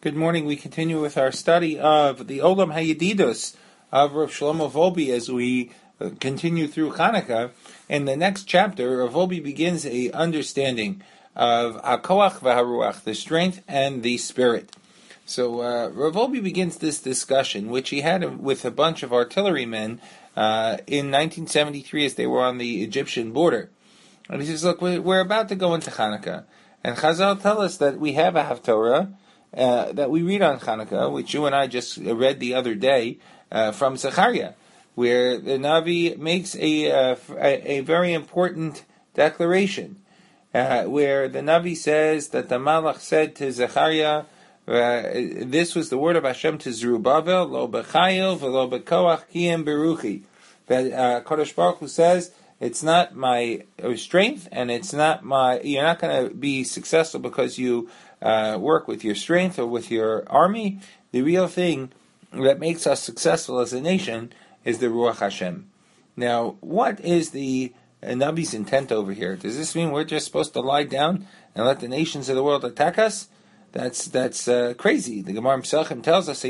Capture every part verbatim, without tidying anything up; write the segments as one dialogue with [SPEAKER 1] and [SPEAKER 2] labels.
[SPEAKER 1] Good morning. We continue with our study of the Olam Hayedidus of Rav Shlomo Wolbe as we continue through Hanukkah. In the next chapter, Rav Wolbe begins a understanding of HaKoach v'Haruach, the strength and the spirit. So uh, Rav Wolbe begins this discussion, which he had with a bunch of artillerymen uh, in nineteen seventy-three as they were on the Egyptian border. And he says, look, we're about to go into Hanukkah. And Chazal tell us that we have a Haftorah Uh, that we read on Hanukkah, which you and I just read the other day uh, from Zechariah, where the Navi makes a, uh, a, a very important declaration, uh, where the Navi says that the Malach said to Zechariah, uh, this was the word of Hashem to Zerubbabel, lo b'chayil v'lo b'koach kiyem beruchi. That uh, Kodesh Baruch Hu says, it's not my strength, and it's not my, you're not going to be successful because you Uh, work with your strength or with your army. The real thing that makes us successful as a nation is the Ruach Hashem. Now, what is the uh, Nabi's intent over here? Does this mean we're just supposed to lie down and let the nations of the world attack us? That's that's uh, crazy. The Gemara Pesachim tells us,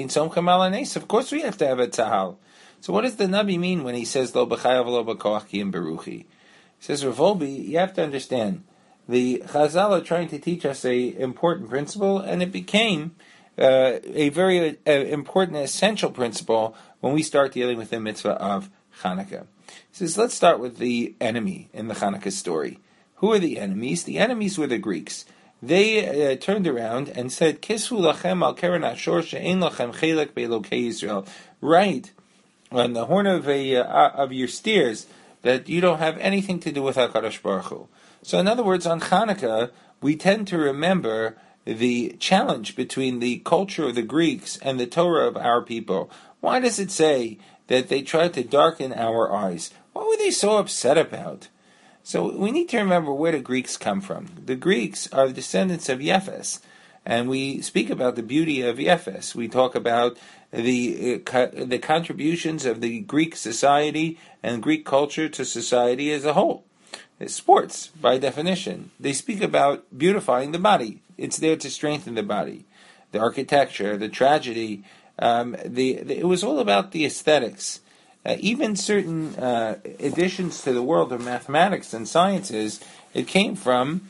[SPEAKER 1] of course we have to have a tzahal. So what does the Nabi mean when he says, Lo b'chayav lo b'koach ki im beruchi? He says, Rav Wolbe, you have to understand, the Chazal are trying to teach us a important principle, and it became uh, a very uh, important, essential principle when we start dealing with the mitzvah of Hanukkah. He says, let's start with the enemy in the Hanukkah story. Who are the enemies? The enemies were the Greeks. They uh, turned around and said, Kisvu lachem al keren ashor she'en lachem chelek be'elokei Yisrael. Right on the horn of, a, uh, of your steers, that you don't have anything to do with HaKadosh Baruch Hu. So in other words, on Hanukkah, we tend to remember the challenge between the culture of the Greeks and the Torah of our people. Why does it say that they tried to darken our eyes? What were they so upset about? So we need to remember where the Greeks come from. The Greeks are the descendants of Yefes, and we speak about the beauty of Yefes. We talk about the uh, the contributions of the Greek society and Greek culture to society as a whole. Sports, by definition, they speak about beautifying the body. It's there to strengthen the body. The architecture, the tragedy, um, the, the it was all about the aesthetics. Uh, even certain uh, additions to the world of mathematics and sciences, it came from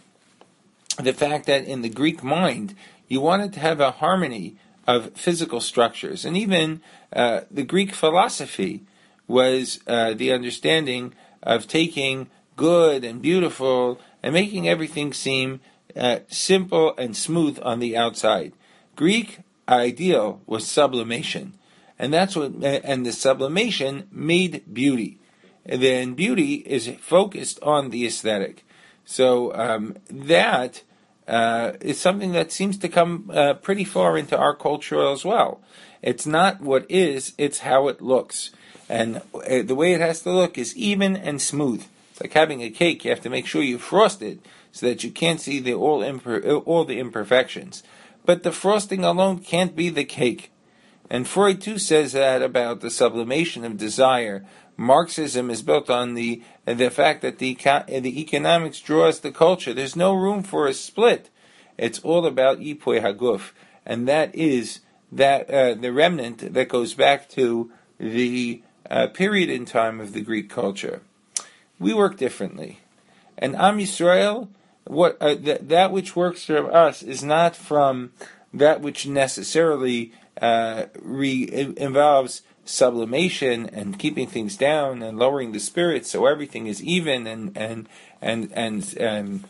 [SPEAKER 1] the fact that in the Greek mind, you wanted to have a harmony of physical structures. And even uh, the Greek philosophy was uh, the understanding of taking good and beautiful and making everything seem uh, simple and smooth on the outside. Greek ideal was sublimation, and that's what and the sublimation made beauty. And then beauty is focused on the aesthetic. So um, that uh, is something that seems to come uh, pretty far into our culture as well. It's not what is; it's how it looks, and uh, the way it has to look is even and smooth. It's like having a cake. You have to make sure you frost it so that you can't see the all, imper- all the imperfections. But the frosting alone can't be the cake. And Freud too says that about the sublimation of desire. Marxism is built on the the fact that the the economics draws the culture. There's no room for a split. It's all about Yipoy Haguf, and that is that uh, the remnant that goes back to the uh, period in time of the Greek culture. We work differently, and Am Yisrael, what uh, th- that which works for us is not from that which necessarily uh, re- involves sublimation and keeping things down and lowering the spirits so everything is even and and and and and,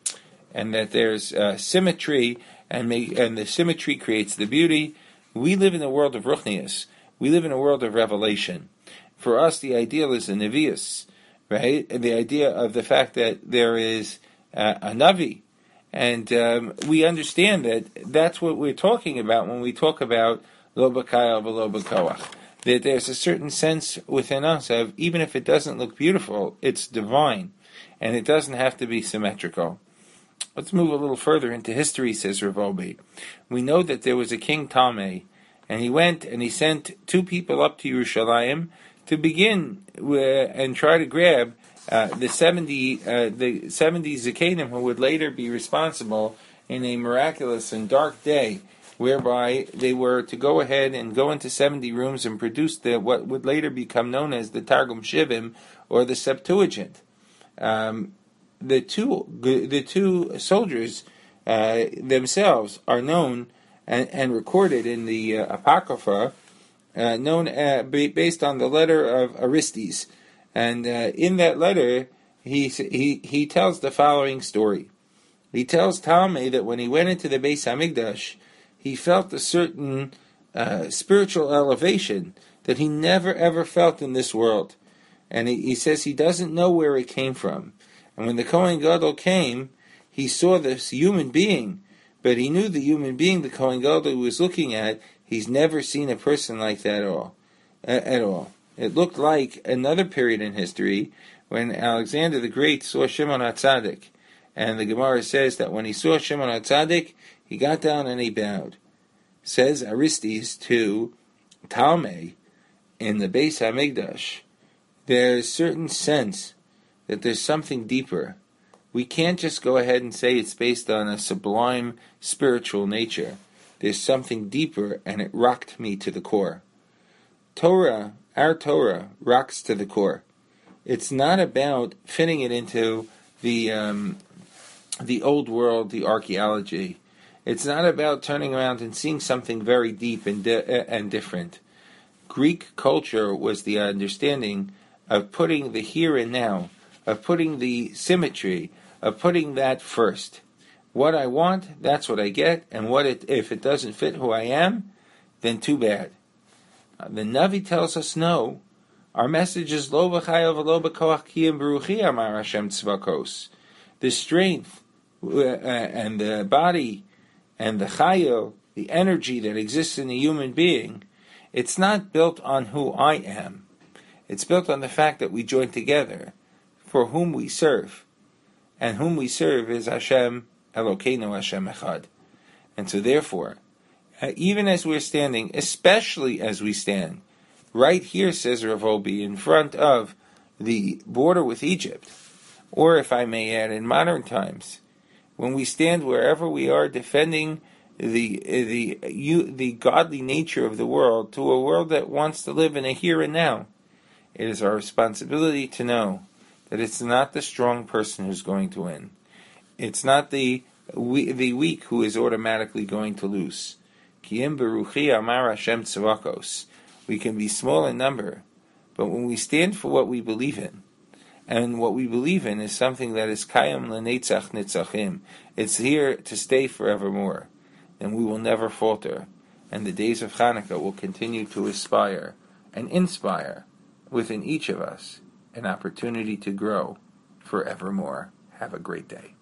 [SPEAKER 1] and that there's uh, symmetry and make, and the symmetry creates the beauty. We live in a world of ruchnius. We live in a world of revelation. For us, the ideal is the nevius. Right, and the idea of the fact that there is uh, a Navi, and um, we understand that that's what we're talking about when we talk about Lo b'kayal v'lo b'koach. That there's a certain sense within us of, even if it doesn't look beautiful, it's divine, and it doesn't have to be symmetrical. Let's move a little further into history, says Rav Wolbe. We know that there was a king Talmai, and he went and he sent two people up to Yerushalayim to begin with, and try to grab uh, the seventy uh, the seventy Zakanim who would later be responsible in a miraculous and dark day whereby they were to go ahead and go into seventy rooms and produce the what would later become known as the Targum Shivim or the Septuagint. Um, the two the two soldiers uh, themselves are known and, and recorded in the uh, Apocrypha, uh, known uh, based on the letter of Aristes, and uh, in that letter he he he tells the following story. He tells Talmud that when he went into the Beis Hamikdash, he felt a certain uh, spiritual elevation that he never ever felt in this world. And he, he says he doesn't know where it came from. And when the Kohen Gadol came, he saw this human being, but he knew the human being the Kohen Gadol was looking at, he's never seen a person like that at all. At all. It looked like another period in history when Alexander the Great saw Shimon HaTzadik. And the Gemara says that when he saw Shimon HaTzadik, he got down and he bowed. Says Aristes to Talmud in the Beis Hamikdash, there's a certain sense that there's something deeper. We can't just go ahead and say it's based on a sublime spiritual nature. There's something deeper, and it rocked me to the core. Torah, our Torah, rocks to the core. It's not about fitting it into the um, the old world, the archaeology. It's not about turning around and seeing something very deep and di- and different. Greek culture was the understanding of putting the here and now, of putting the symmetry, of putting that first. What I want, that's what I get, and what it, if it doesn't fit who I am, then too bad. Uh, the Navi tells us no. Our message is Lo b'chayav v'lo b'koach kiyum beruchi amar Hashem tzvakos. The strength uh, and the body and the chayil, the energy that exists in a human being, it's not built on who I am. It's built on the fact that we join together for whom we serve. And whom we serve is Hashem Elokeinu Hashem Echad. And so therefore, uh, even as we're standing, especially as we stand, right here, says Rav Wolbe, in front of the border with Egypt, or if I may add, in modern times, when we stand wherever we are defending the the you, the godly nature of the world to a world that wants to live in a here and now, it is our responsibility to know that it's not the strong person who's going to win. It's not the we, the weak who is automatically going to lose. Kiyim beruchi amar Hashem tzvakos. We can be small in number, but when we stand for what we believe in, and what we believe in is something that is kayam lenetzach nitzachim, it's here to stay forevermore, then we will never falter, and the days of Chanukah will continue to aspire and inspire within each of us an opportunity to grow forevermore. Have a great day.